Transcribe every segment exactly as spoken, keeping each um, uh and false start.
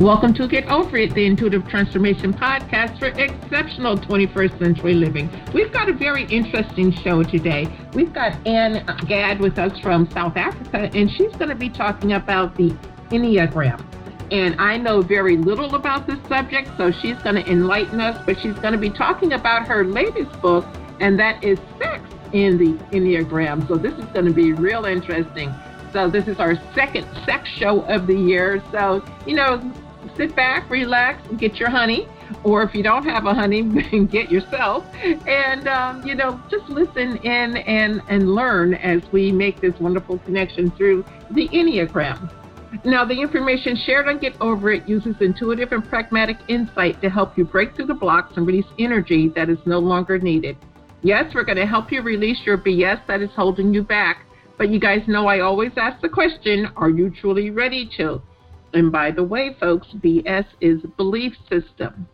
Welcome to Get Over It, the Intuitive Transformation Podcast for exceptional twenty-first century living. We've got a very interesting show today. We've got Anne Gadd with us from South Africa, and she's going to be talking about the Enneagram. And I know very little about this subject, so she's going to enlighten us, but she's going to be talking about her latest book, and that is Sex in the Enneagram. So this is going to be real interesting. So this is our second sex show of the year. So, you know, sit back, relax, and get your honey. Or if you don't have a honey, get yourself. And, um, you know, just listen in and, and learn as we make this wonderful connection through the Enneagram. Now, the information shared on Get Over It uses intuitive and pragmatic insight to help you break through the blocks and release energy that is no longer needed. Yes, we're going to help you release your B S that is holding you back. But you guys know I always ask the question, are you truly ready to? And by the way, folks, B S is belief system.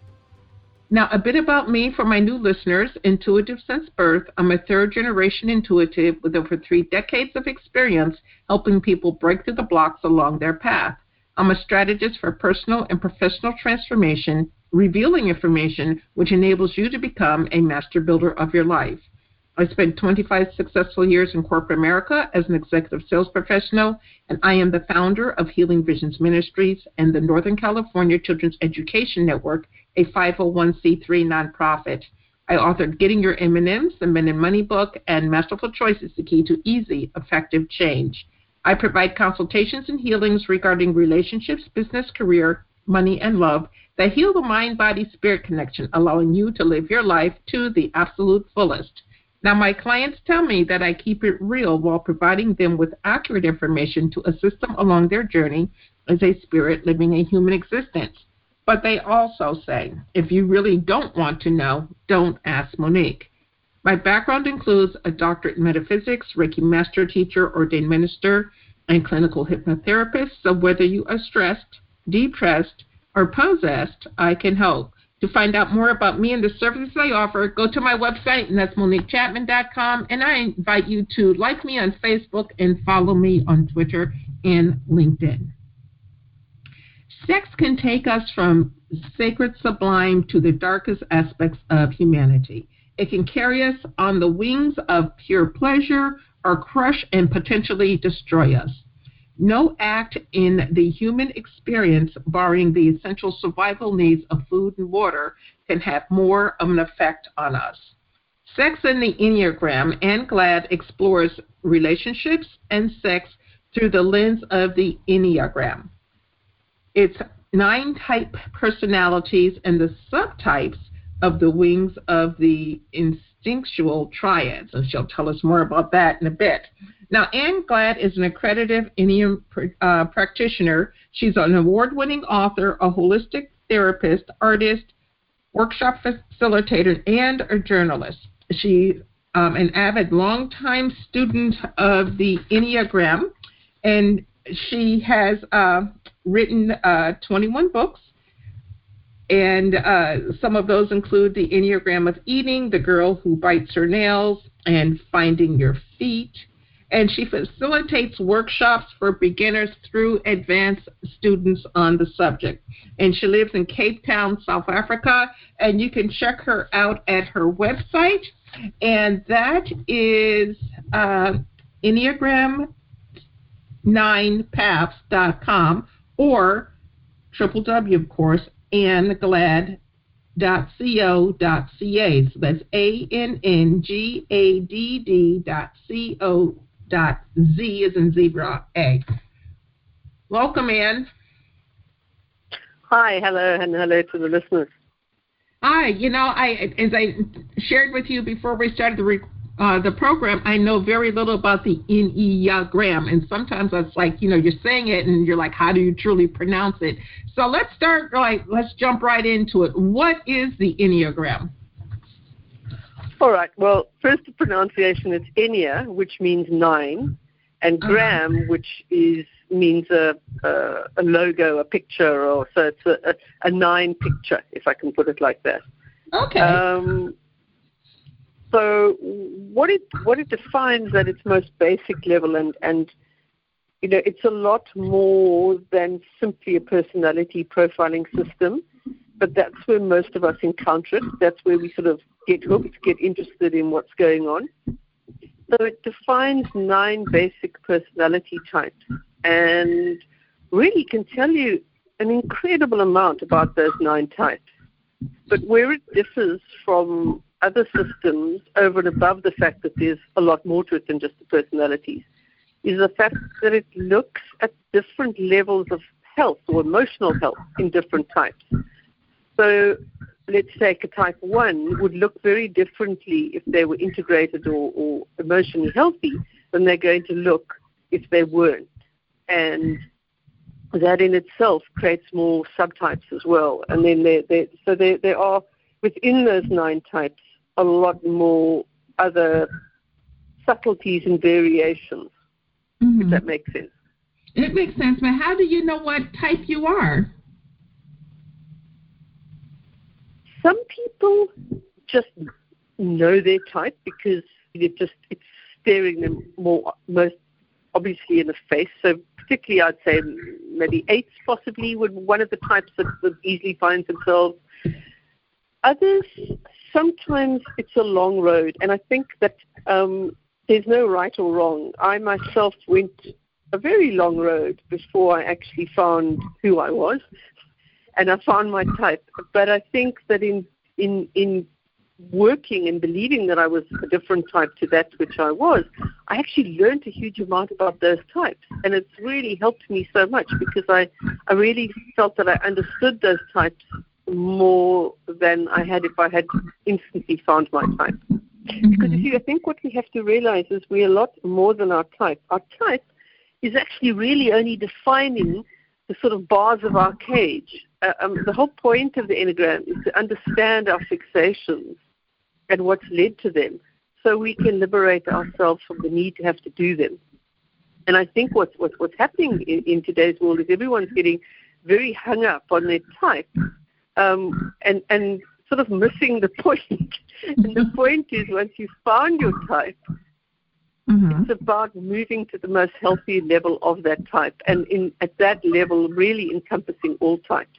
Now, a bit about me for my new listeners. Intuitive since birth. I'm a third-generation intuitive with over three decades of experience helping people break through the blocks along their path. I'm a strategist for personal and professional transformation, revealing information which enables you to become a master builder of your life. I spent twenty-five successful years in corporate America as an executive sales professional, and I am the founder of Healing Visions Ministries and the Northern California Children's Education Network, a five oh one c three nonprofit. I authored Getting Your M and M's, the Men and Money book, and Masterful Choices, the Key to Easy, Effective Change. I provide consultations and healings regarding relationships, business, career, money, and love that heal the mind-body-spirit connection, allowing you to live your life to the absolute fullest. Now, my clients tell me that I keep it real while providing them with accurate information to assist them along their journey as a spirit living a human existence. But they also say, if you really don't want to know, don't ask Monique. My background includes a doctorate in metaphysics, Reiki master teacher, ordained minister, and clinical hypnotherapist. So whether you are stressed, depressed, or possessed, I can help. To find out more about me and the services I offer, go to my website, and that's monique chapman dot com, and I invite you to like me on Facebook and follow me on Twitter and LinkedIn. Sex can take us from sacred sublime to the darkest aspects of humanity. It can carry us on the wings of pure pleasure or crush and potentially destroy us. No act in the human experience, barring the essential survival needs of food and water, can have more of an effect on us. Sex in the Enneagram, Anne Gadd explores relationships and sex through the lens of the Enneagram. It's nine type personalities and the subtypes of the wings of the instinctual triads, and she'll tell us more about that in a bit. Now, Anne Gadd is an accredited Enneagram uh, practitioner. She's an award-winning author, a holistic therapist, artist, workshop facilitator, and a journalist. She's um, an avid, longtime student of the Enneagram, and she has uh, written uh, twenty-one books. And uh, some of those include The Enneagram of Eating, The Girl Who Bites Her Nails, and Finding Your Feet. And she facilitates workshops for beginners through advanced students on the subject. And she lives in Cape Town, South Africa, and you can check her out at her website, and that is uh, enneagram nine paths dot com or triple W, of course, anne gadd dot co dot c a. So that's A N N G A D D dot C O dot Z as in zebra A. Welcome, Anne. Hi, hello, and hello to the listeners. Hi, you know, I as I shared with you before we started the re- uh, the program, I know very little about the Enneagram, and sometimes it's like, you know, you're saying it and you're like, how do you truly pronounce it? So let's start, like, let's jump right into it. What is the Enneagram? All right, well, first the pronunciation is Ennea, which means nine, and gram, uh-huh. which is means a, a a logo, a picture, or so it's a, a, a nine picture, if I can put it like that. Okay. Um, so what it what it defines at its most basic level, and, and you know, it's a lot more than simply a personality profiling system, but that's where most of us encounter it. That's where we sort of get hooked, get interested in what's going on. So it defines nine basic personality types and really can tell you an incredible amount about those nine types. But where it differs from other systems over and above the fact that there's a lot more to it than just the personalities is the fact that it looks at different levels of health or emotional health in different types. So let's take a type one would look very differently if they were integrated or, or emotionally healthy than they're going to look if they weren't. And that in itself creates more subtypes as well. And then there, there, so there, there are, within those nine types, a lot more other subtleties and variations, mm-hmm. if that makes sense. It makes sense, but how do you know what type you are? Some people just know their type because it just it's staring them more most obviously in the face. So particularly, I'd say maybe eights possibly would one of the types that, that easily finds themselves. Others, sometimes it's a long road, and I think that um, there's no right or wrong. I myself went a very long road before I actually found who I was, and I found my type. But I think that in in in working and believing that I was a different type to that which I was, I actually learned a huge amount about those types, and it's really helped me so much because I, I really felt that I understood those types more than I had if I had instantly found my type. Mm-hmm. Because you see, I think what we have to realize is we're a lot more than our type. Our type is actually really only defining the sort of bars of our cage. Uh, um, the whole point of the Enneagram is to understand our fixations and what's led to them, so we can liberate ourselves from the need to have to do them. And I think what's what's, what's happening in, in today's world is everyone's getting very hung up on their type, um, and and sort of missing the point. And the point is, once you've found your type, mm-hmm. it's about moving to the most healthy level of that type, and in at that level, really encompassing all types.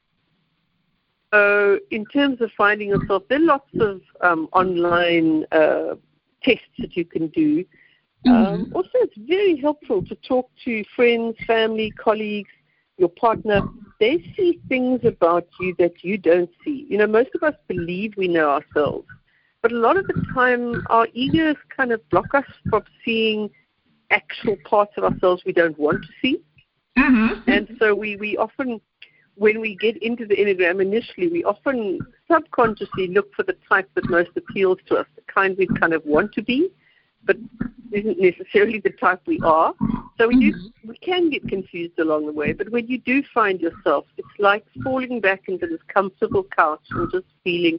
So in terms of finding yourself, there are lots of um, online uh, tests that you can do. Mm-hmm. Um, also, it's very helpful to talk to friends, family, colleagues, your partner. They see things about you that you don't see. You know, most of us believe we know ourselves, but a lot of the time our egos kind of block us from seeing actual parts of ourselves we don't want to see. Mm-hmm. And so we, we often... when we get into the Enneagram initially, we often subconsciously look for the type that most appeals to us, the kind we kind of want to be, but isn't necessarily the type we are. So we do, we can get confused along the way, but when you do find yourself, it's like falling back into this comfortable couch and just feeling,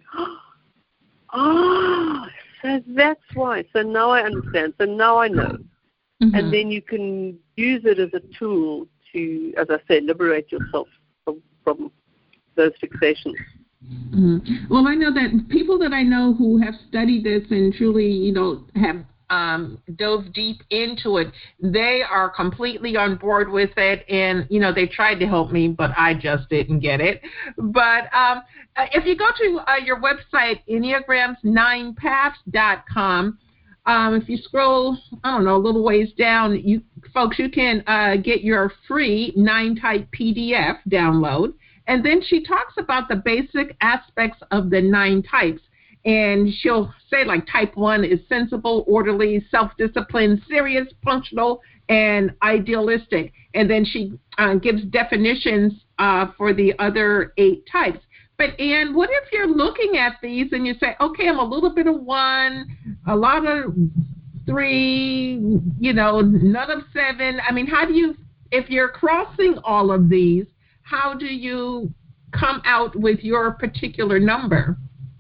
oh, so that's why. So now I understand. So now I know. Mm-hmm. And then you can use it as a tool to, as I say, liberate yourself from those fixations. Mm-hmm. Well, I know that people that I know who have studied this and truly, you know, have um, dove deep into it, they are completely on board with it. And, you know, they tried to help me, but I just didn't get it. But um, if you go to uh, your website, enneagrams nine paths dot com, Um, if you scroll, I don't know, a little ways down, you folks, you can uh, get your free nine-type P D F download. And then she talks about the basic aspects of the nine types. And she'll say, like, type one is sensible, orderly, self-disciplined, serious, functional, and idealistic. And then she uh, gives definitions uh, for the other eight types. But, Anne, what if you're looking at these and you say, okay, I'm a little bit of one, a lot of three, you know, none of seven. I mean, how do you, if you're crossing all of these, how do you come out with your particular number?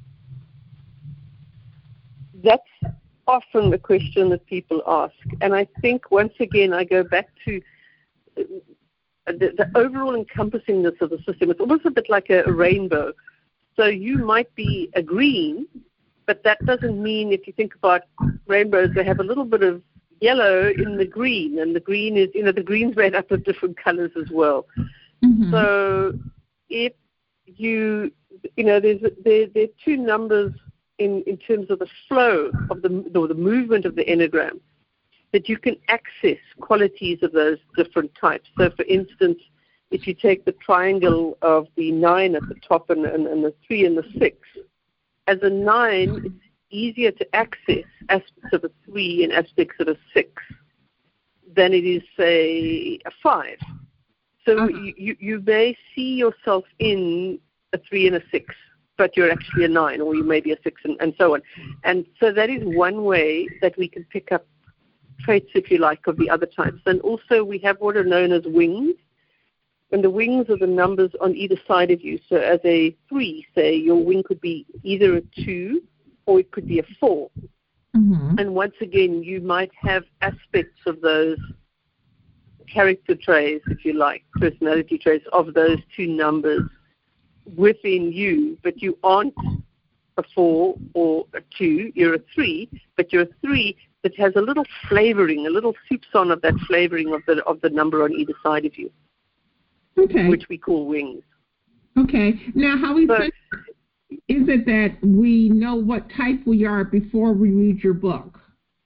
That's often the question that people ask. And I think, once again, I go back to The, the overall encompassingness of the system. It's almost a bit like a, a rainbow. So you might be a green, but that doesn't mean, if you think about rainbows, they have a little bit of yellow in the green, and the green is, you know, the green's made up of different colors as well. Mm-hmm. So if you, you know, there's there, there are two numbers in, in terms of the flow of the, or the movement of the Enneagram that you can access qualities of those different types. So, for instance, if you take the triangle of the nine at the top and, and, and the three and the six, as a nine, it's easier to access aspects of a three and aspects of a six than it is, say, a five. So uh-huh. you, you may see yourself in a three and a six, but you're actually a nine, or you may be a six, and, and so on. And so that is one way that we can pick up traits, if you like, of the other types. And also we have what are known as wings. And the wings are the numbers on either side of you. So as a three, say, your wing could be either a two or it could be a four. Mm-hmm. And once again, you might have aspects of those character traits, if you like, personality traits of those two numbers within you, but you aren't a four or a two, you're a three, but you're a three that has a little flavoring, a little soupçon of that flavoring of the of the number on either side of you. Okay. Which we call wings. Okay. Now, how we but, is it that we know what type we are before we read your book?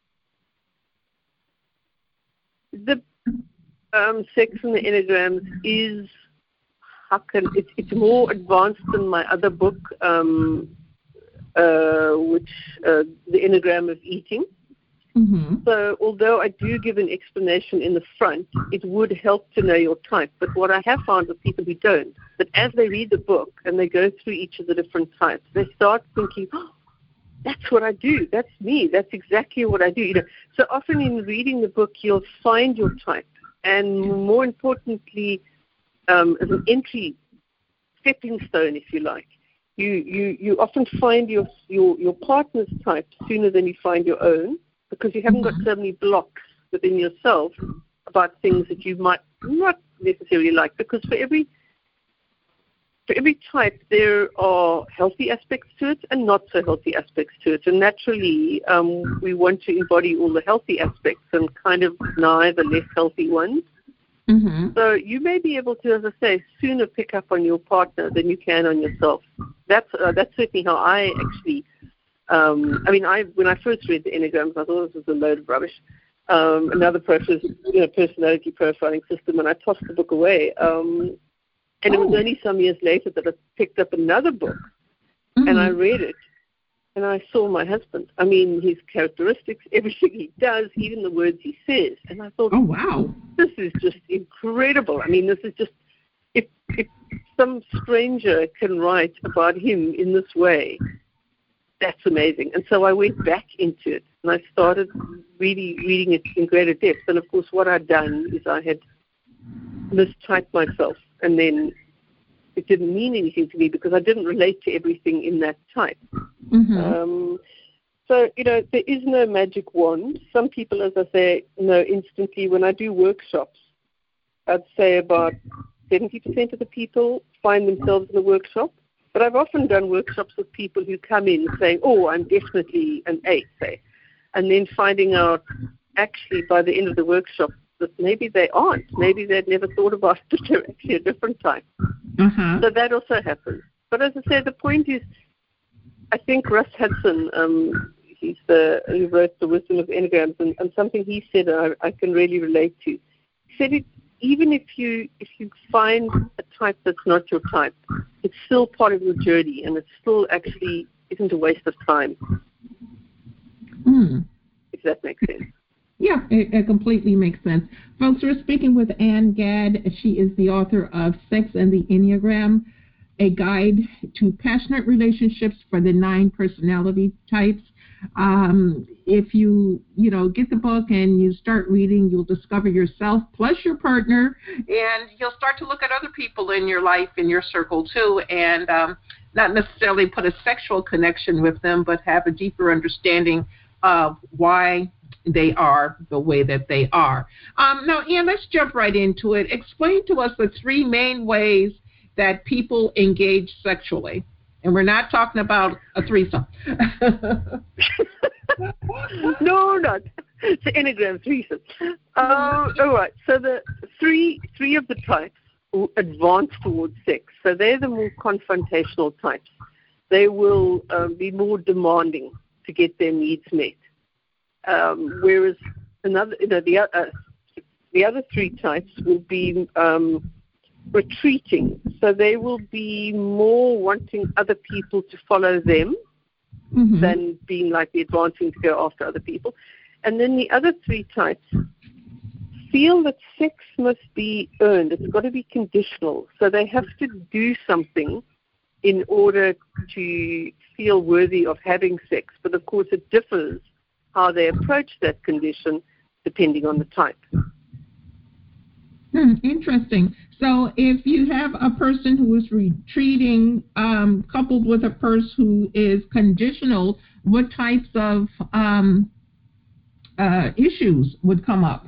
The um, sex and the Enneagrams is, how can, it's, it's more advanced than my other book, um, uh, which uh, the Enneagram of Eating. Mm-hmm. So although I do give an explanation in the front, it would help to know your type. But what I have found with people who don't, that as they read the book and they go through each of the different types, they start thinking, oh, that's what I do. That's me. That's exactly what I do. You know, so often in reading the book, you'll find your type. And more importantly, um, as an entry stepping stone, if you like, you, you, you often find your, your, your partner's type sooner than you find your own, because you haven't got so many blocks within yourself about things that you might not necessarily like. Because for every for every type, there are healthy aspects to it and not so healthy aspects to it. And naturally, um, we want to embody all the healthy aspects and kind of deny the less healthy ones. Mm-hmm. So you may be able to, as I say, sooner pick up on your partner than you can on yourself. That's uh, that's certainly how I actually. Um, I mean, I when I first read the Enneagrams, I thought this was a load of rubbish. Um, another process, you know, personality profiling system, and I tossed the book away. Um, and oh. It was only some years later that I picked up another book, mm-hmm. and I read it, and I saw my husband. I mean, his characteristics, everything he does, even the words he says. And I thought, oh, wow, this is just incredible. I mean, this is just, if, if some stranger can write about him in this way, that's amazing. And so I went back into it, and I started really reading it in greater depth. And, of course, what I'd done is I had mistyped myself, and then it didn't mean anything to me because I didn't relate to everything in that type. Mm-hmm. Um, so, you know, there is no magic wand. Some people, as I say, know instantly. When I do workshops, I'd say about seventy percent of the people find themselves in a workshop. But I've often done workshops with people who come in saying, oh, I'm definitely an eight, say, and then finding out actually by the end of the workshop that maybe they aren't. Maybe they'd never thought about it. They're actually a different type. Uh-huh. So that also happens. But as I said, the point is, I think Russ Hudson, um, he's the, he wrote The Wisdom of Enneagrams, and, and something he said I, I can really relate to. He said it, even if you if you find a type that's not your type, it's still part of your journey, and it still actually isn't a waste of time. Mm. If that makes sense. Yeah, it, it completely makes sense. Folks, we're speaking with Ann Gadd. She is the author of Sex and the Enneagram, a guide to passionate relationships for the nine personality types. Um, if you, you know, get the book and you start reading, you'll discover yourself plus your partner, and you'll start to look at other people in your life, in your circle too, and um, not necessarily put a sexual connection with them, but have a deeper understanding of why they are the way that they are. Um, now, Ann, let's jump right into it. Explain to us the three main ways that people engage sexually. And we're not talking about a threesome. No, not. So Enneagram three. Uh, all right. So the three three of the types advance towards sex. So they're the more confrontational types. They will um, be more demanding to get their needs met. Um, whereas another, you know, the, uh, the other three types will be um, retreating. So they will be more wanting other people to follow them mm-hmm. than being like the advancing to go after other people. And then the other three types feel that sex must be earned. It's got to be conditional. So they have to do something in order to feel worthy of having sex. But, of course, it differs how they approach that condition depending on the type. Hmm, interesting. So if you have a person who is retreating um, coupled with a person who is conditional, what types of um, uh, issues would come up?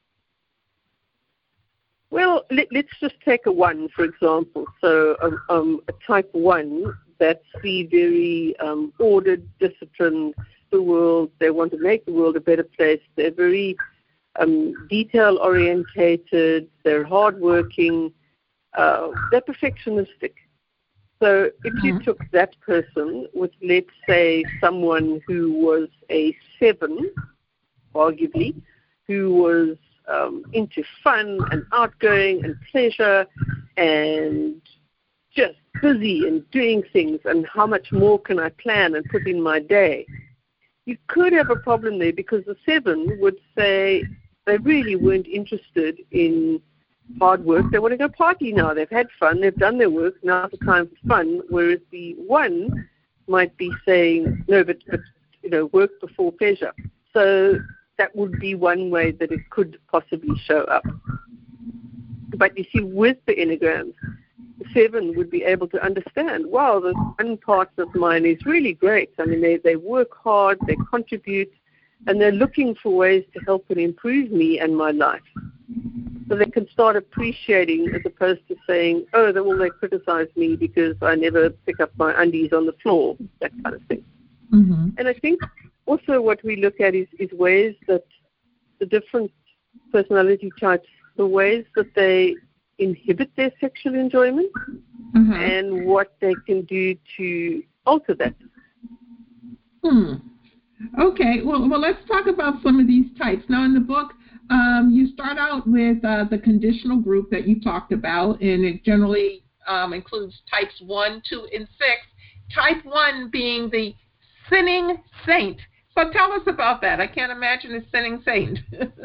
Well, let, let's just take a one, for example. So um, um, a type one, that's the very um, ordered, disciplined, the world. They want to make the world a better place. They're very um, detail-orientated. They're hardworking. Uh, they're perfectionistic. So if you mm-hmm. took that person with, let's say, someone who was a seven, arguably, who was Um, into fun and outgoing and pleasure and just busy and doing things and how much more can I plan and put in my day. You could have a problem there because the seven would say they really weren't interested in hard work. They want to go party now. They've had fun. They've done their work. Now's the time for fun. Whereas the one might be saying, no, but, but you know, work before pleasure. So that would be one way that it could possibly show up. But you see, with the Enneagrams, the seven would be able to understand, wow, this one part of mine is really great. I mean, they, they work hard, they contribute, and they're looking for ways to help and improve me and my life. So they can start appreciating as opposed to saying, oh, they, well, they criticize me because I never pick up my undies on the floor, that kind of thing. Mm-hmm. And I think also what we look at is, is ways that the different personality types, the ways that they inhibit their sexual enjoyment mm-hmm. and what they can do to alter that. Hmm. Okay. Well, well, let's talk about some of these types. Now, in the book, um, you start out with uh, the conditional group that you talked about, and it generally um, includes types one, two, and six. Type one being the sinning saint. So tell us about that. I can't imagine a sinning saint.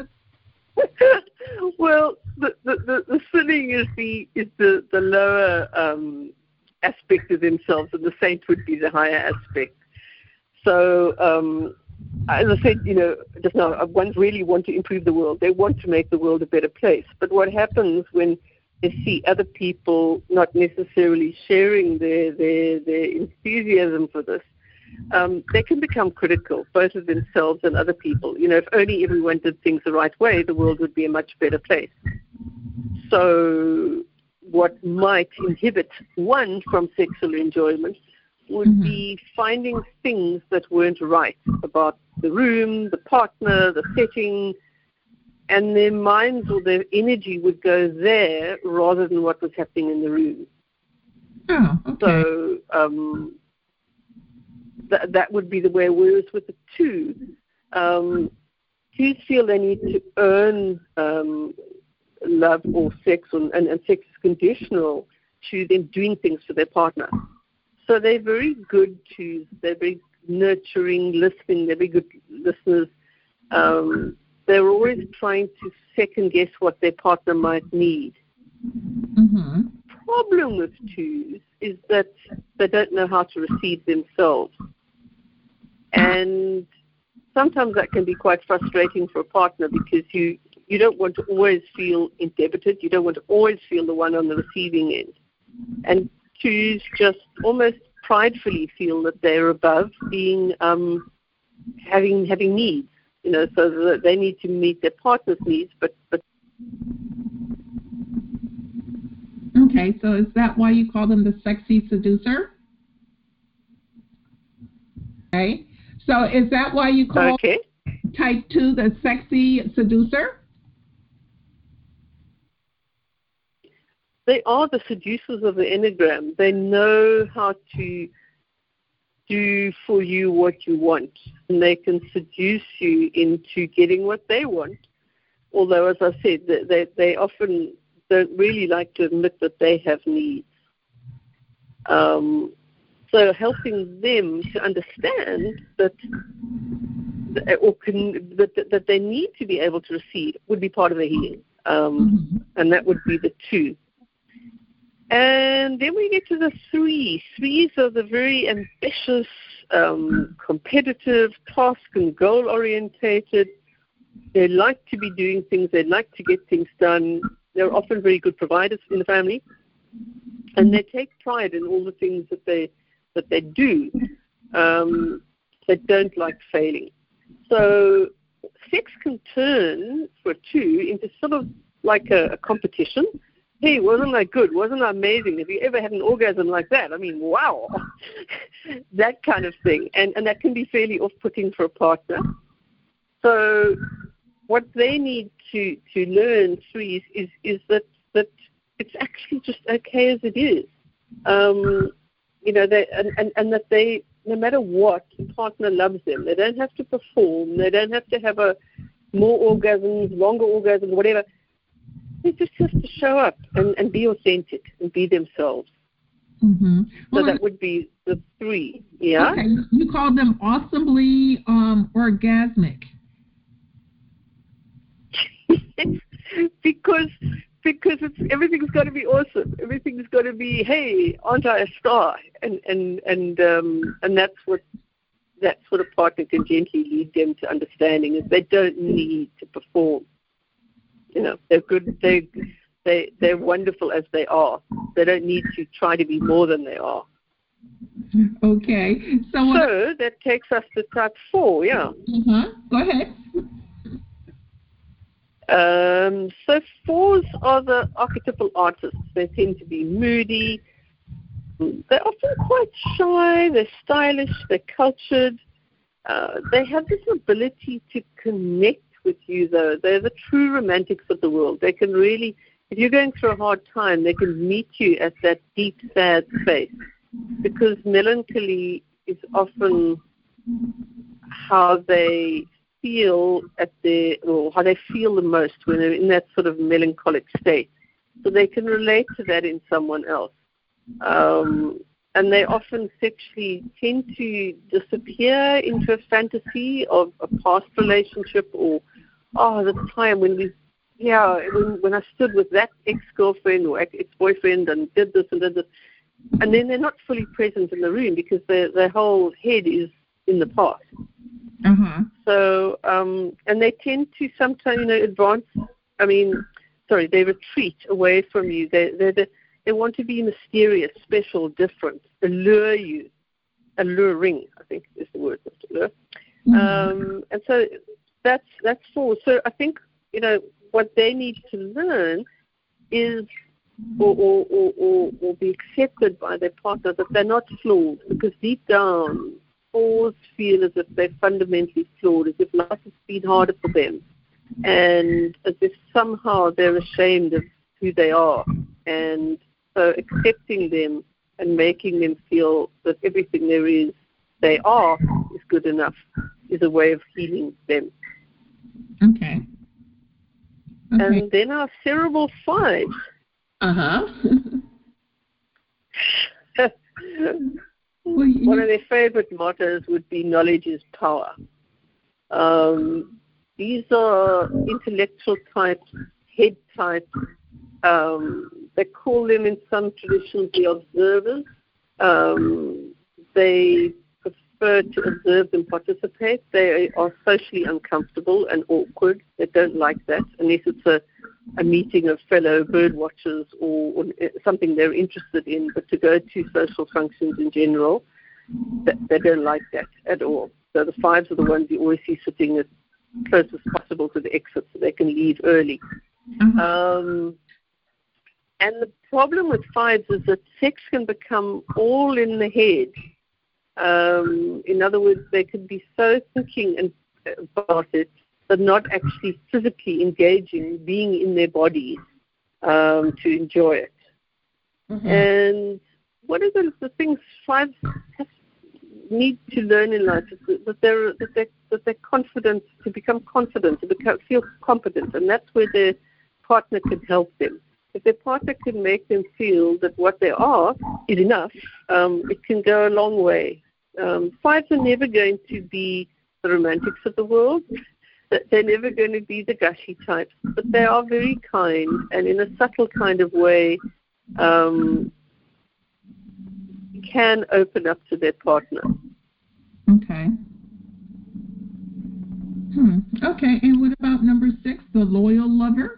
Well, the, the, the, the sinning is the is the, the lower um, aspect of themselves, and the saint would be the higher aspect. So, um, as I said, you know, just now, ones really want to improve the world. They want to make the world a better place. But what happens when they see other people not necessarily sharing their their, their enthusiasm for this, Um, they can become critical, both of themselves and other people. You know, if only everyone did things the right way, the world would be a much better place. So what might inhibit one from sexual enjoyment would mm-hmm. be finding things that weren't right about the room, the partner, the setting, and their minds or their energy would go there rather than what was happening in the room. Oh, okay. So um, th- that would be the way. Whereas with the two, um, twos feel they need to earn um, love or sex, or, and, and sex is conditional to them doing things for their partner. So they're very good twos. They're very nurturing, listening. They're very good listeners. Um, they're always trying to second guess what their partner might need. Mm-hmm. Problem with twos is that they don't know how to receive themselves. And sometimes that can be quite frustrating for a partner because you, you don't want to always feel indebted. You don't want to always feel the one on the receiving end. And twos just almost pridefully feel that they're above being um, having having needs. You know, so that they need to meet their partner's needs, but, but okay, so is that why you call them the sexy seducer? Okay, so is that why you call okay. type two, the sexy seducer? They are the seducers of the Enneagram. They know how to do for you what you want, and they can seduce you into getting what they want. Although, as I said, they, they often don't really like to admit that they have needs. Um, so helping them to understand that, or can, that, that they need to be able to receive would be part of the healing, um, mm-hmm. and that would be the two. And then we get to the three. Threes are the very ambitious, um, competitive, task and goal-orientated. They like to be doing things. They like to get things done. They're often very good providers in the family. And they take pride in all the things that they that they do. Um, they don't like failing. So sex can turn, for two, into sort of like a, a competition. Hey, wasn't that good? Wasn't that amazing? Have you ever had an orgasm like that? I mean, wow. That kind of thing. And and that can be fairly off-putting for a partner. So what they need to, to learn, threes, is, is that, that it's actually just okay as it is. Um, you know, they, and, and, and that they, no matter what, the partner loves them. They don't have to perform. They don't have to have a more orgasms, longer orgasms, whatever. They just have to show up and, and be authentic and be themselves. Mm-hmm. Well, so that would be the three, yeah? Okay. You call them awesomely um, orgasmic. because because it's everything's got to be awesome. Everything's got to be, hey, aren't I a star? And and and um, and that's what that sort of partner can gently lead them to understanding is they don't need to perform. You know, they're good. They they they're wonderful as they are. They don't need to try to be more than they are. Okay. So, what... so that takes us to type four. Yeah. Uh-huh. Go ahead. Um, so fours are the archetypal artists. They tend to be moody. They're often quite shy. They're stylish. They're cultured. Uh, they have this ability to connect with you, though. They're the true romantics of the world. They can really, if you're going through a hard time, they can meet you at that deep, sad space. Because melancholy is often how they feel at their, or how they feel the most when they're in that sort of melancholic state. So they can relate to that in someone else. Um, and they often sexually tend to disappear into a fantasy of a past relationship or, oh, the time when we, yeah, when, when I stood with that ex-girlfriend or ex-boyfriend and did this and did this. And then they're not fully present in the room because their, their whole head is in the past. Uh-huh. So, um, and they tend to sometimes, you know, advance, I mean, sorry, they retreat away from you. They they they, they want to be mysterious, special, different, allure you, alluring, I think is the word, allure. Mm-hmm. Um, and so that's, that's four. So I think, you know, what they need to learn is or, or, or, or, or be accepted by their partner that they're not flawed, because deep down, fours feel as if they're fundamentally flawed, as if life has been harder for them, and as if somehow they're ashamed of who they are. And so accepting them and making them feel that everything there is, they are, is good enough, is a way of healing them. Okay. okay. And then our cerebral fives. Uh-huh. Well, you... One of their favorite mottos would be knowledge is power. Um, these are intellectual types, head types. Um, they call them in some traditions the observers. Um, they prefer to observe than participate. They are socially uncomfortable and awkward. They don't like that unless it's a, a meeting of fellow bird watchers or, or something they're interested in. But to go to social functions in general, they, they don't like that at all. So the fives are the ones you always see sitting as close as possible to the exit so they can leave early. Mm-hmm. Um, and the problem with fives is that sex can become all in the head. Um, in other words, they can be so thinking and about it, but not actually physically engaging, being in their bodies um, to enjoy it. Mm-hmm. And what are the, the things tribes need to learn in life is that they're, that they're, that they're confident, to become confident, to become, feel competent, and that's where their partner can help them. If their partner can make them feel that what they are is enough, um, it can go a long way. Um, fives are never going to be the romantics of the world. They're never going to be the gushy types, but they are very kind, and in a subtle kind of way um, can open up to their partner. Okay. Hmm. Okay, and what about number six, the loyal lover?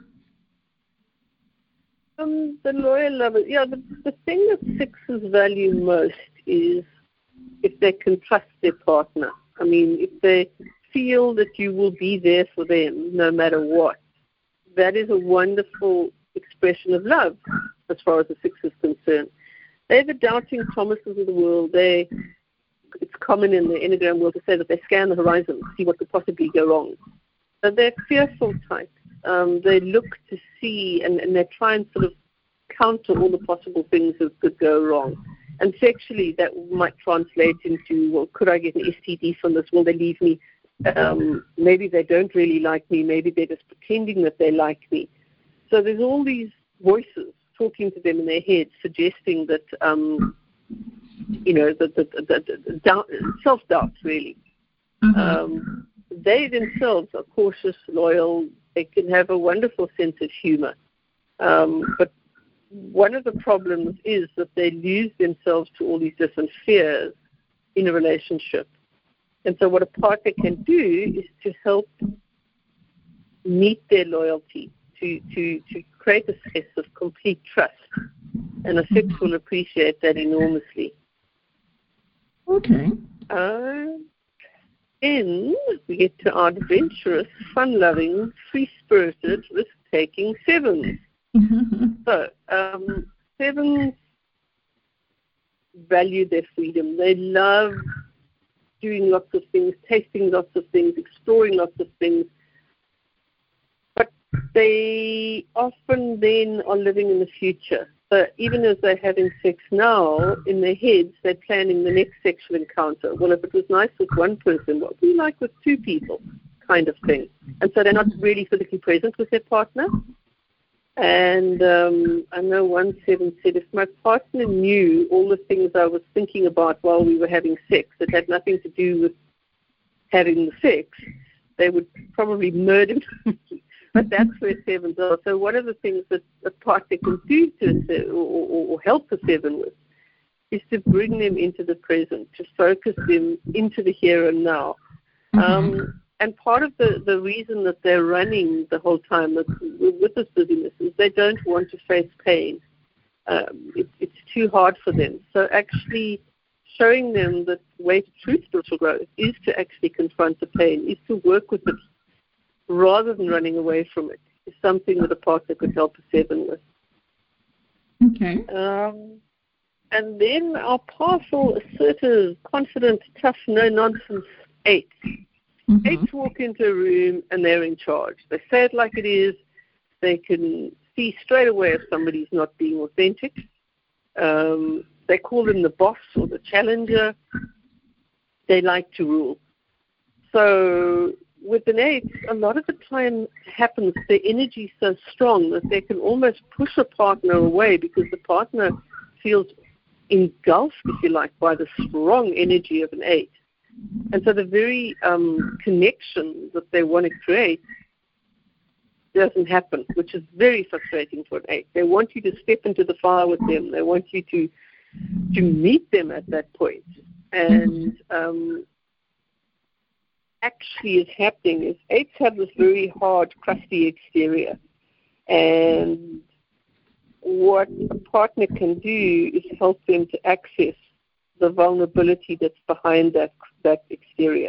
Um, the loyal lover, yeah, the, the thing that sixes value most is if they can trust their partner. I mean, if they feel that you will be there for them no matter what, that is a wonderful expression of love as far as the six is concerned. They're the doubting Thomases of the world. They, it's common in the Enneagram world to say that they scan the horizon to see what could possibly go wrong. So they're fearful types. Um, they look to see and, and they try and sort of counter all the possible things that could go wrong. And sexually, that might translate into, well, could I get an S T D from this? Will they leave me? Um, maybe they don't really like me. Maybe they're just pretending that they like me. So there's all these voices talking to them in their head, suggesting that, um, you know, that, that, that, that doubt, self-doubt, really. Mm-hmm. Um, they themselves are cautious, loyal. They can have a wonderful sense of humor. Um, but one of the problems is that they lose themselves to all these different fears in a relationship. And so what a partner can do is to help meet their loyalty, to, to, to create a sense of complete trust. And a six will appreciate that enormously. Okay. Uh, then we get to our adventurous, fun-loving, free-spirited, risk-taking sevens. So um, sevens value their freedom. They love doing lots of things, tasting lots of things, exploring lots of things. But they often then are living in the future. So even as they're having sex now, in their heads, they're planning the next sexual encounter. Well, if it was nice with one person, what would be like with two people, kind of thing. And so they're not really physically present with their partner. And um, I know one seven said, if my partner knew all the things I was thinking about while we were having sex that had nothing to do with having the sex, they would probably murder me. But that's where sevens are. So one of the things that a partner can do to a seven, or, or, or help a seven with is to bring them into the present, to focus them into the here and now. Mm-hmm. Um, and part of the, the reason that they're running the whole time with, with this busyness is they don't want to face pain. Um, it, it's too hard for them. So actually showing them that the way to true spiritual growth is to actually confront the pain, is to work with it, rather than running away from it, is something that a partner could help a seven with. Okay. Um, and then our powerful, assertive, confident, tough, no-nonsense eights. Mm-hmm. Eights walk into a room and they're in charge. They say it like it is. They can see straight away if somebody's not being authentic. Um, they call them the boss or the challenger. They like to rule. So with an eight, a lot of the time happens, their energy is so strong that they can almost push a partner away because the partner feels engulfed, if you like, by the strong energy of an eight. And so the very um, connection that they want to create doesn't happen, which is very frustrating for an eight. They want you to step into the fire with them. They want you to to meet them at that point. And um, actually is happening is eights have this very hard, crusty exterior. And what a partner can do is help them to access the vulnerability that's behind that that exterior,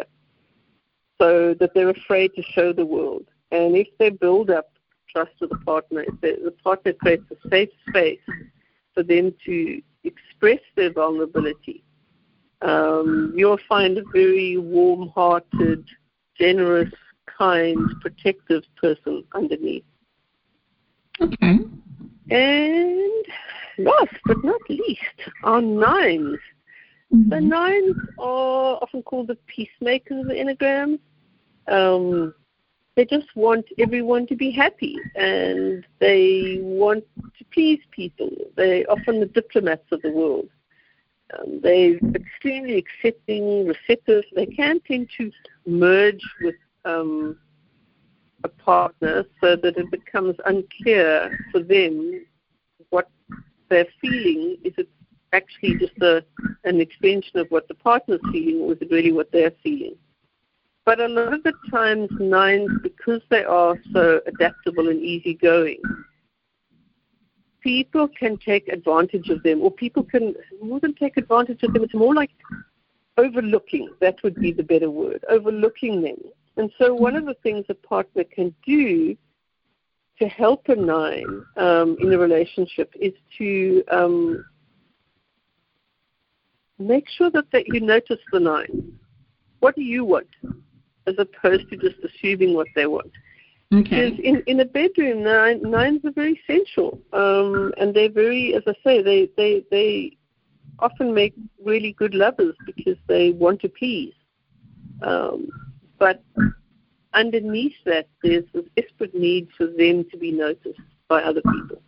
so that they're afraid to show the world. And if they build up trust with the partner, if they, the partner creates a safe space for them to express their vulnerability, um, you'll find a very warm-hearted, generous, kind, protective person underneath. Okay. And last but not least are nines. Mm-hmm. The nines are often called the peacemakers of the Enneagram. Um, they just want everyone to be happy, and they want to please people. They're often the diplomats of the world. Um, they're extremely accepting, receptive. They can tend to merge with um, a partner so that it becomes unclear for them what they're feeling. Is it actually just a, an extension of what the partner's feeling, or is it really what they're feeling? But a lot of the times, nines, because they are so adaptable and easygoing, people can take advantage of them, or people can more than take advantage of them. It's more like overlooking. That would be the better word, overlooking them. And so one of the things a partner can do to help a nine um, in a relationship is to um, make sure that, that you notice the nine. What do you want? As opposed to just assuming what they want. Okay. Because in, in a bedroom, nine, nines are very sensual. Um, and they're very, as I say, they, they, they often make really good lovers because they want to please. Um, but underneath that, there's this desperate need for them to be noticed by other people.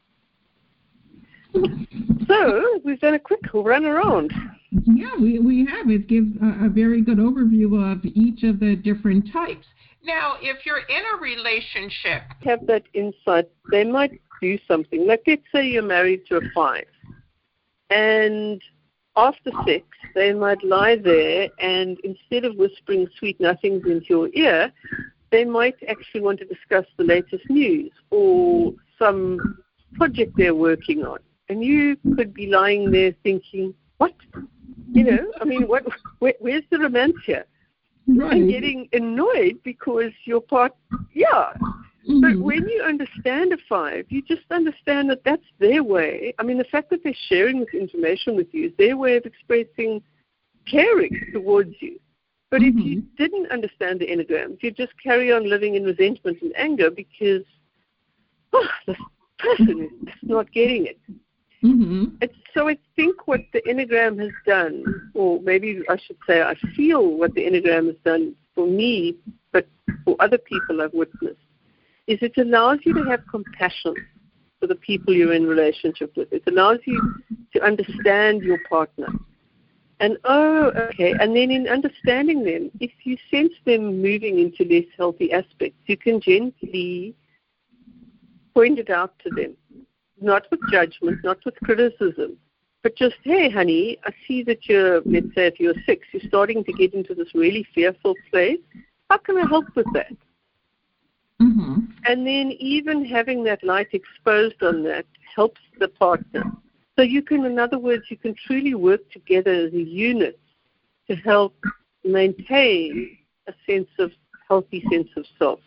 So we've done a quick run around. Yeah, we, we have. It gives a, a very good overview of each of the different types. Now, if you're in a relationship, have that insight, they might do something. Like, let's say you're married to a five, and after sex, they might lie there, and instead of whispering sweet nothings into your ear, they might actually want to discuss the latest news or some project they're working on. And you could be lying there thinking, what? You know, I mean, what? Where, where's the romance here? right. And getting annoyed because your part, yeah. Mm-hmm. But when you understand a five, you just understand that that's their way. I mean, the fact that they're sharing this information with you is their way of expressing caring towards you. But mm-hmm. if you didn't understand the Enneagrams, you'd just carry on living in resentment and anger because, oh, this person is just not getting it. Mm-hmm. It's, so I think what the Enneagram has done, or maybe I should say I feel what the Enneagram has done for me, but for other people I've witnessed, is it allows you to have compassion for the people you're in relationship with. It allows you to understand your partner. And, oh, okay, and then in understanding them, if you sense them moving into less healthy aspects, you can gently point it out to them. Not with judgment, not with criticism, but just, hey, honey, I see that you're, let's say if you're six, you're starting to get into this really fearful place. How can I help with that? Mm-hmm. And then even having that light exposed on that helps the partner. So you can, in other words, you can truly work together as a unit to help maintain a sense of, healthy sense of self.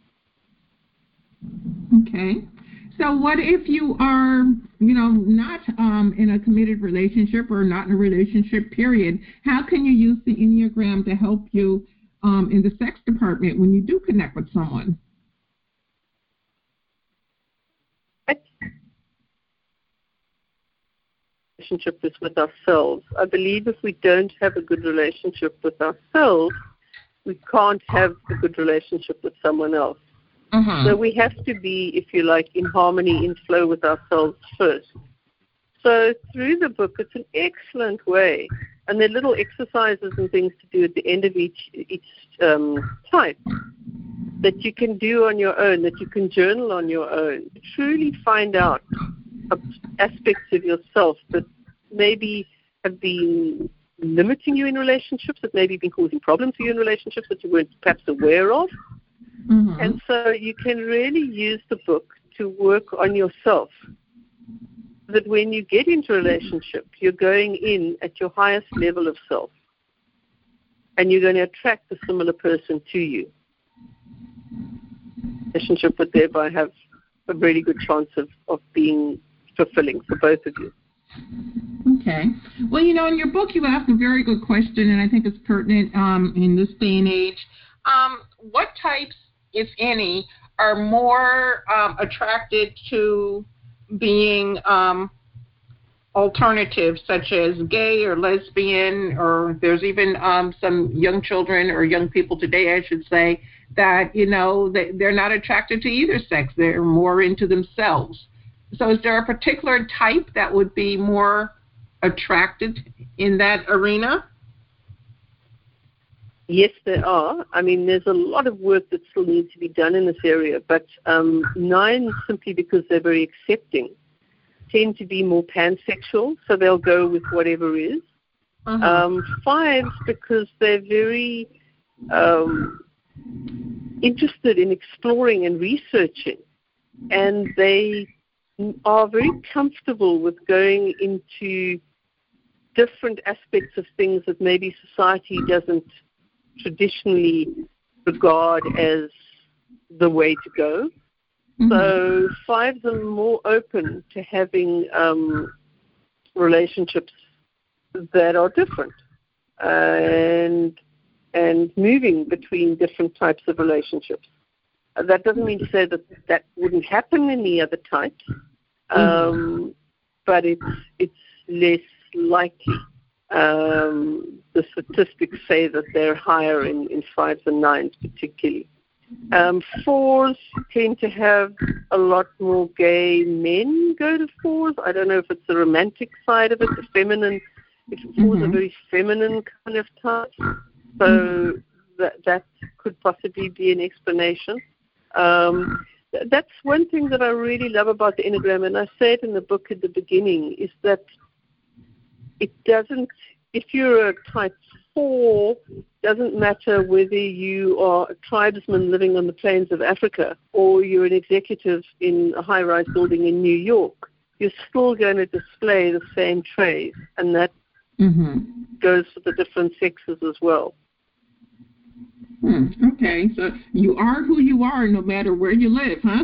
Okay. So what if you are, you know, not um, in a committed relationship or not in a relationship, period? How can you use the Enneagram to help you um, in the sex department when you do connect with someone? Relationship is with ourselves. I believe if we don't have a good relationship with ourselves, we can't have a good relationship with someone else. Uh-huh. So we have to be, if you like, in harmony, in flow with ourselves first. So through the book, it's an excellent way, and there are little exercises and things to do at the end of each each um, type that you can do on your own, that you can journal on your own, to truly find out aspects of yourself that maybe have been limiting you in relationships, that maybe been causing problems for you in relationships that you weren't perhaps aware of. Mm-hmm. And so you can really use the book to work on yourself, so that when you get into a relationship, you're going in at your highest level of self, and you're going to attract a similar person to you. Relationship would thereby have a really good chance of, of being fulfilling for both of you. Okay. Well, you know, in your book, you asked a very good question, and I think it's pertinent um, in this day and age. um, what types, if any, are more um, attracted to being um, alternatives, such as gay or lesbian, or there's even um, some young children or young people today, I should say, that, you know, they, they're not attracted to either sex. They're more into themselves. So is there a particular type that would be more attracted in that arena? Yes, there are. I mean, there's a lot of work that still needs to be done in this area, but um, nine, simply because they're very accepting, tend to be more pansexual, so they'll go with whatever is. Uh-huh. Um, fives, because they're very um, interested in exploring and researching, and they are very comfortable with going into different aspects of things that maybe society doesn't traditionally regard as the way to go. Mm-hmm. So fives are more open to having um, relationships that are different uh, and and moving between different types of relationships. Uh, that doesn't mean to say that that wouldn't happen in the other types, um, mm-hmm. but it's it's less likely. Um, the statistics say that they're higher in, in fives and nines particularly. Um, fours tend to have a lot more gay men go to fours. I don't know if it's the romantic side of it, the feminine. If fours mm-hmm. are very feminine kind of type, so mm-hmm. that that could possibly be an explanation. Um, th- that's one thing that I really love about the Enneagram, and I say it in the book at the beginning, is that it doesn't, if you're a type four, doesn't matter whether you are a tribesman living on the plains of Africa or you're an executive in a high-rise building in New York, you're still going to display the same traits, and that mm-hmm. goes for the different sexes as well. Hmm. Okay, so you are who you are no matter where you live, huh?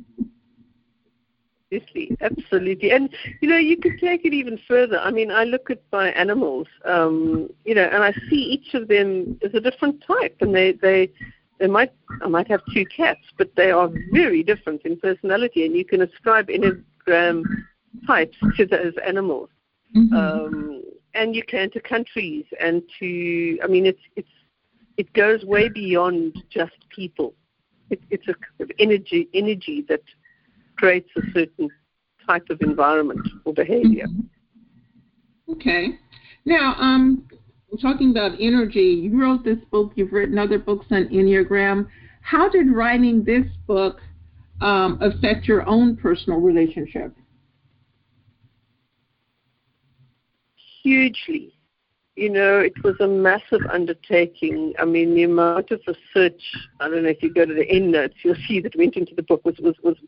Absolutely, absolutely. And, you know, you could take it even further. I mean, I look at my animals, um, you know, and I see each of them as a different type. And they, they, they might, I might have two cats, but they are very different in personality. And you can ascribe Enneagram types to those animals. Mm-hmm. Um, and you can to countries and to, I mean, it's, it's, it goes way beyond just people. It, it's a kind of energy, energy that creates a certain type of environment or behavior. Okay. Now, um, talking about energy, you wrote this book, you've written other books on Enneagram. How did writing this book um, affect your own personal relationship? Hugely. You know, it was a massive undertaking. I mean, the amount of research, I don't know if you go to the end notes, you'll see that went into the book was, was, was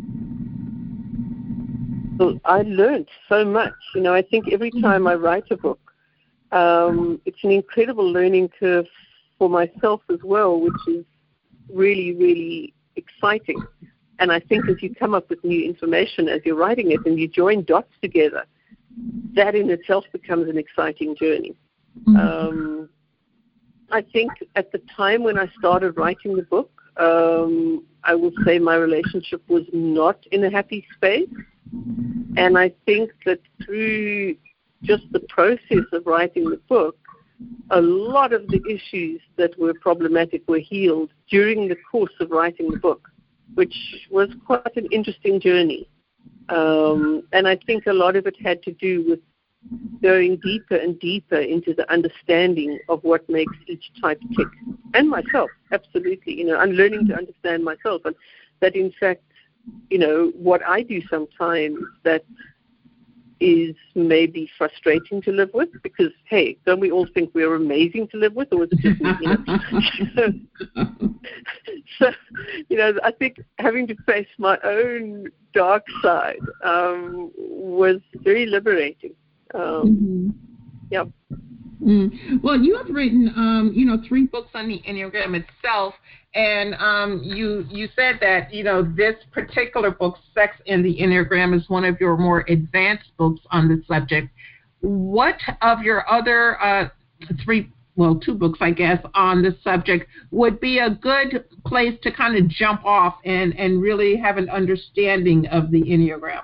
well, I learned so much. You know, I think every time I write a book, um, it's an incredible learning curve for myself as well, which is really, really exciting. And I think as you come up with new information as you're writing it and you join dots together, that in itself becomes an exciting journey. Mm-hmm. Um, I think at the time when I started writing the book, um, I would say my relationship was not in a happy space. And I think that through just the process of writing the book, a lot of the issues that were problematic were healed during the course of writing the book, which was quite an interesting journey. Um, and I think a lot of it had to do with going deeper and deeper into the understanding of what makes each type tick. And myself, absolutely. You know, I'm learning to understand myself. And that, in fact, you know, what I do sometimes that is maybe frustrating to live with because, hey, don't we all think we're amazing to live with, or was it just me? You know? so, so, you know, I think having to face my own dark side um, was very liberating. Um, mm-hmm. Yep. Mm. Well, you have written, um, you know, three books on the Enneagram itself, and um, you you said that, you know, this particular book, Sex in the Enneagram, is one of your more advanced books on the subject. What of your other uh, three, well, two books, I guess, on the subject would be a good place to kind of jump off and, and really have an understanding of the Enneagram?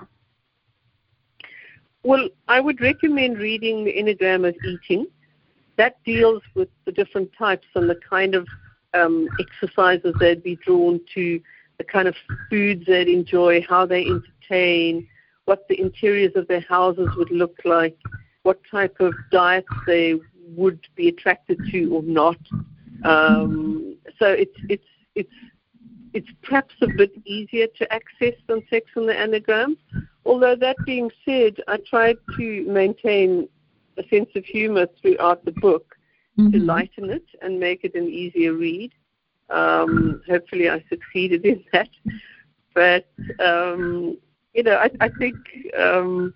Well, I would recommend reading The Enneagram of Eating. That deals with the different types and the kind of um, exercises they'd be drawn to, the kind of foods they'd enjoy, how they entertain, what the interiors of their houses would look like, what type of diets they would be attracted to or not. Um, so it's it's it's it's perhaps a bit easier to access than Sex and the Enneagram. Although that being said, I tried to maintain a sense of humor throughout the book mm-hmm. to lighten it and make it an easier read. Um, hopefully I succeeded in that. But, um, you know, I, I think, um,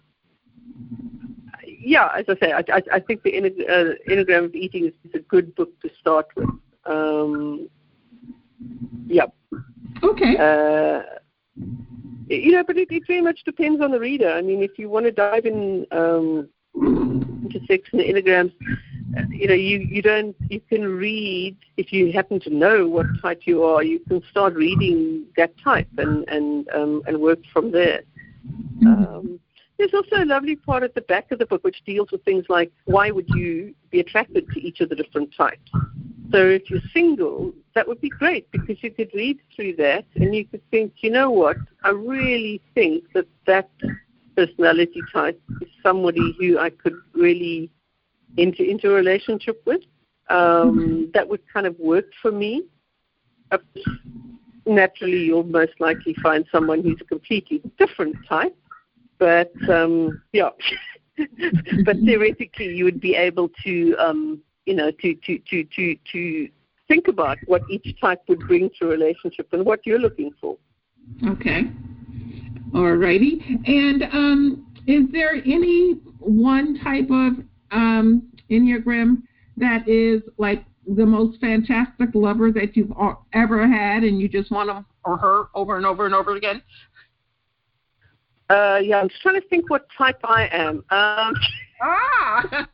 yeah, as I say, I, I, I think the Enne- uh, Enneagram of Eating is, is a good book to start with. Um, yeah. Okay. Uh, you know, but it, it very much depends on the reader. I mean, if you want to dive in um, into Sex and the Enneagrams, uh, you know, you, you don't, you can read, if you happen to know what type you are, you can start reading that type and, and, um, and work from there. Mm-hmm. Um, there's also a lovely part at the back of the book which deals with things like why would you be attracted to each of the different types. So if you're single, that would be great because you could read through that and you could think, you know what, I really think that that personality type is somebody who I could really enter into a relationship with. Um, that would kind of work for me. Uh, naturally, you'll most likely find someone who's a completely different type. But, um, yeah, but theoretically you would be able to, um, you know, to, to, to, to, to think about what each type would bring to a relationship and what you're looking for. Okay. All righty. And um, is there any one type of um, Enneagram that is like the most fantastic lover that you've ever had and you just want him or her over and over and over again? Uh, yeah, I'm just trying to think what type I am. Um, ah!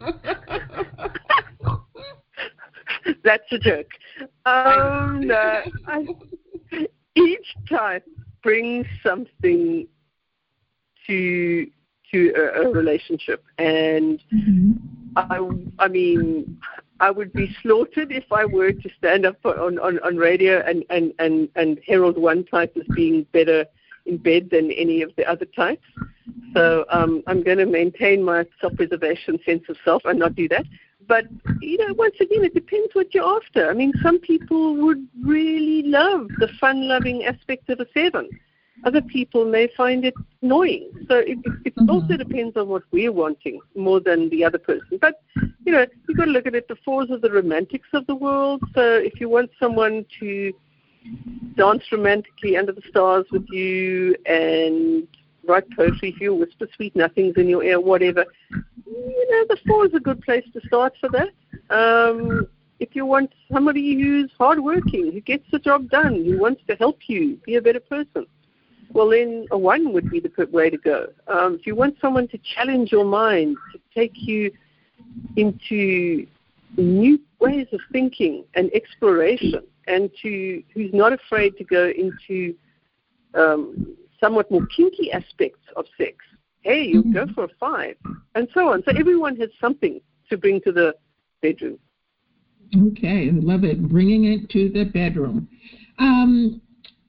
That's a joke. Um, no, I, each type brings something to to a, a relationship, and mm-hmm. I, I mean, I would be slaughtered if I were to stand up on, on, on radio and, and, and, and herald one type as being better in bed than any of the other types. So um, I'm going to maintain my self-preservation sense of self and not do that. But, you know, once again, it depends what you're after. I mean, some people would really love the fun-loving aspect of a seven. Other people may find it annoying. So it, it mm-hmm. also depends on what we're wanting more than the other person. But, you know, you've got to look at it. The fours are the romantics of the world. So if you want someone to dance romantically under the stars with you and write poetry for you, whisper sweet nothings in your ear, whatever, you know, the four is a good place to start for that. Um, if you want somebody who's hardworking, who gets the job done, who wants to help you be a better person, well, then a one would be the good way to go. Um, if you want someone to challenge your mind, to take you into new ways of thinking and exploration, and to who's not afraid to go into um, somewhat more kinky aspects of sex, hey, you mm-hmm. go for a five, and so on. So everyone has something to bring to the bedroom. Okay, I love it, bringing it to the bedroom. Um,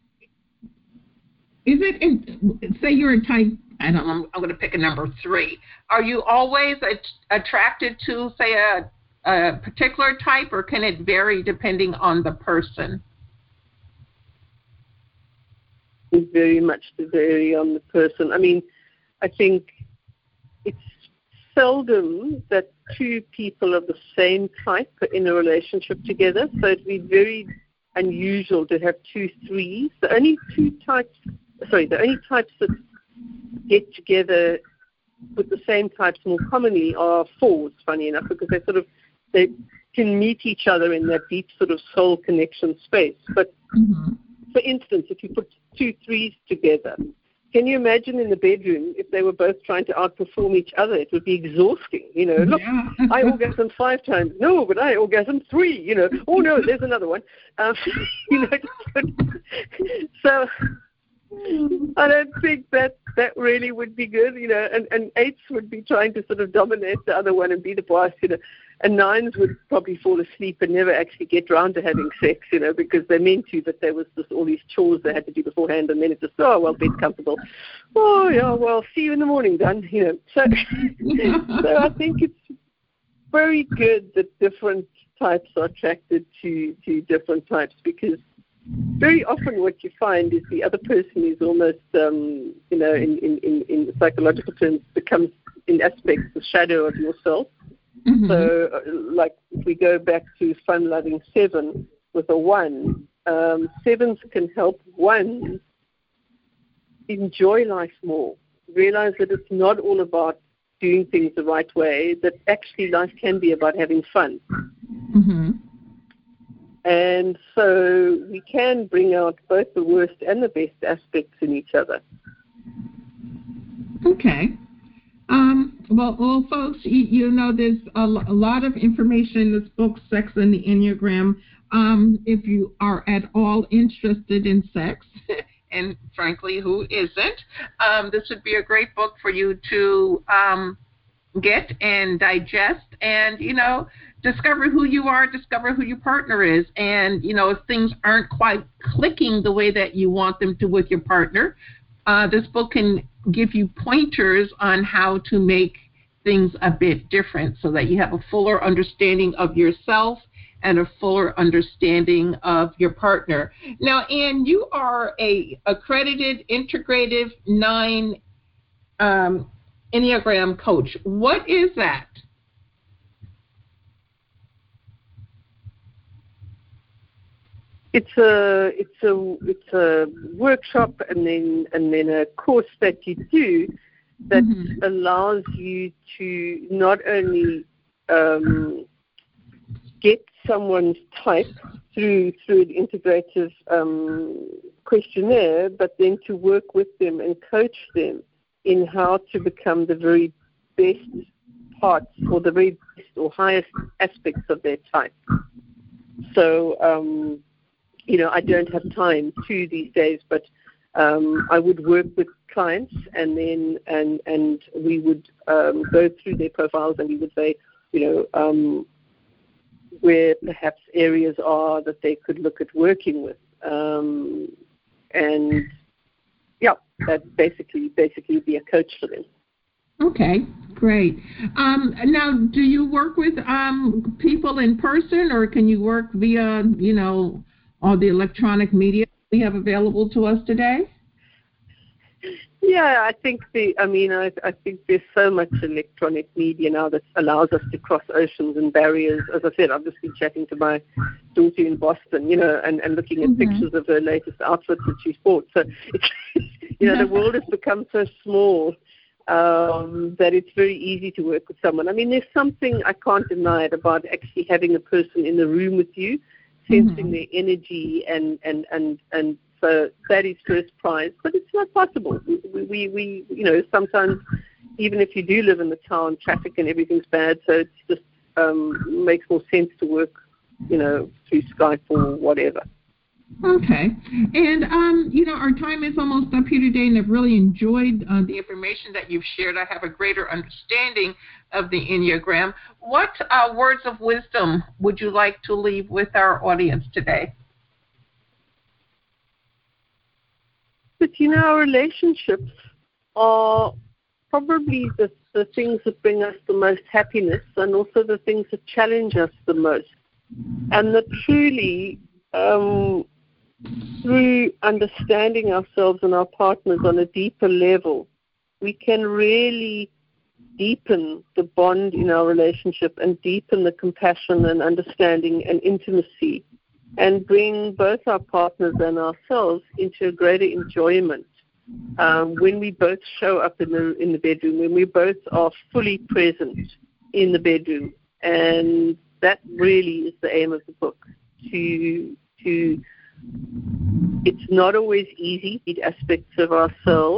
is it, in, say you're a type, I don't know, I'm going to pick a number three. Are you always a, attracted to, say, a, a particular type, or can it vary depending on the person? It's very much to vary on the person. I mean, I think it's seldom that two people of the same type are in a relationship together, so it'd be very unusual to have two threes. The only two types, sorry, the only types that get together with the same types more commonly are fours, funny enough, because they sort of, they can meet each other in that deep sort of soul connection space. But mm-hmm. for instance, if you put two threes together, can you imagine in the bedroom if they were both trying to outperform each other? It would be exhausting. You know, look, yeah. I orgasm five times. No, but I orgasm three. You know, oh no, there's another one. Um, you know, so I don't think that that really would be good. You know, and, and eights would be trying to sort of dominate the other one and be the boss. You know, and nines would probably fall asleep and never actually get round to having sex. You know, because they meant to, but there was just all these chores they had to do beforehand, and then it's just, oh well, bed's comfortable. Oh yeah, well, see you in the morning, done. You know, so so I think it's very good that different types are attracted to to different types, because very often what you find is the other person is almost, um, you know, in, in, in, in psychological terms, becomes in aspects the shadow of yourself. Mm-hmm. So, uh, like, if we go back to fun-loving seven with a one, um, sevens can help one enjoy life more, realize that it's not all about doing things the right way, that actually life can be about having fun. Mm-hmm. And so we can bring out both the worst and the best aspects in each other. Okay. Um, well, well, folks, you, you know, there's a, a lot of information in this book, Sex and the Enneagram. Um, if you are at all interested in sex, and frankly, who isn't, um, this would be a great book for you to um, get and digest and, you know, discover who you are, discover who your partner is. And, you know, if things aren't quite clicking the way that you want them to with your partner, uh, this book can give you pointers on how to make things a bit different so that you have a fuller understanding of yourself and a fuller understanding of your partner. Now, Anne, you are a accredited integrative nine um, Enneagram coach. What is that? It's a it's a it's a workshop and then and then a course that you do that mm-hmm. allows you to not only um, get someone's type through through an integrative um, questionnaire, but then to work with them and coach them in how to become the very best parts or the very best or highest aspects of their type. So. Um, You know, I don't have time to these days, but um, I would work with clients, and then and and we would um, go through their profiles, and we would say, you know, um, where perhaps areas are that they could look at working with, um, and yeah, that basically basically be a coach for them. Okay, great. Um, now, do you work with um, people in person, or can you work via, you know, all the electronic media we have available to us today? Yeah, I think the. I mean, I, I think there's so much electronic media now that allows us to cross oceans and barriers. As I said, I've just been chatting to my daughter in Boston, you know, and, and looking at mm-hmm. pictures of her latest outfits that she's bought. So, it's, you know, the world has become so small um, that it's very easy to work with someone. I mean, there's something I can't deny it about actually having a person in the room with you, sensing mm-hmm. their energy, and, and, and, and so that is first prize. But it's not possible. We, we, we, you know, sometimes even if you do live in the town, traffic and everything's bad, so it's just um, makes more sense to work, you know, through Skype or whatever. Okay. And, um, you know, our time is almost up here today, and I've really enjoyed uh, the information that you've shared. I have a greater understanding of the Enneagram. What uh, words of wisdom would you like to leave with our audience today? But, you know, our relationships are probably the, the things that bring us the most happiness, and also the things that challenge us the most. And that truly, um, through understanding ourselves and our partners on a deeper level, we can really deepen the bond in our relationship and deepen the compassion and understanding and intimacy, and bring both our partners and ourselves into a greater enjoyment um, when we both show up in the in the bedroom, when we both are fully present in the bedroom. And that really is the aim of the book, to to it's not always easy, the aspects of ourselves,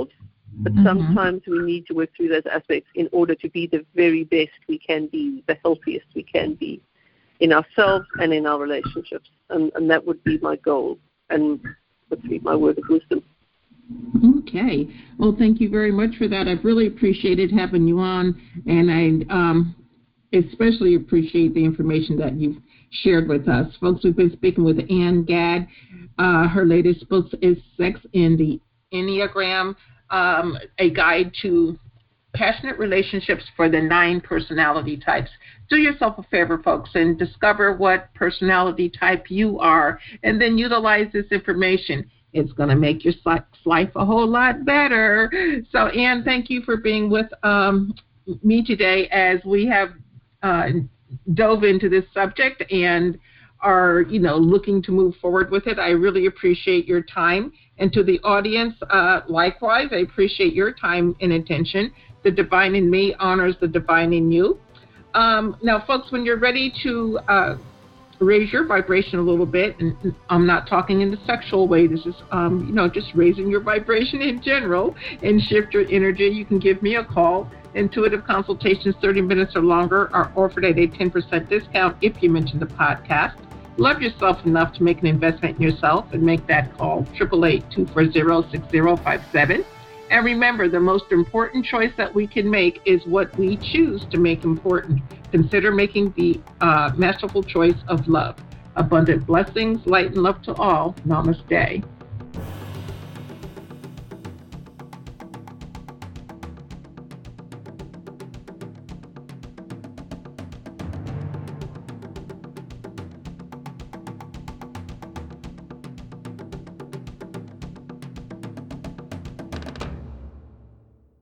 But mm-hmm. sometimes we need to work through those aspects in order to be the very best we can be, the healthiest we can be in ourselves and in our relationships. And, and that would be my goal and would be my word of wisdom. Okay. Well, thank you very much for that. I've really appreciated having you on, and I um, especially appreciate the information that you've shared with us. Folks, we've been speaking with Ann Gadd. Uh, her latest book is Sex in the Enneagram, um, a guide to passionate relationships for the nine personality types. Do yourself a favor, folks, and discover what personality type you are, and then utilize this information. It's going to make your life a whole lot better. So, Ann, thank you for being with um, me today as we have uh, dove into this subject and are, you know, looking to move forward with it. I really appreciate your time. And to the audience, uh, likewise, I appreciate your time and attention. The divine in me honors the divine in you. Um, now, folks, when you're ready to uh, raise your vibration a little bit, and I'm not talking in a sexual way, this is, um, you know, just raising your vibration in general and shift your energy, you can give me a call. Intuitive consultations, thirty minutes or longer, are offered at a ten percent discount if you mention the podcast. Love yourself enough to make an investment in yourself and make that call, eight eight eight, two four zero, six zero five seven. And remember, the most important choice that we can make is what we choose to make important. Consider making the uh, masterful choice of love. Abundant blessings, light and love to all. Namaste.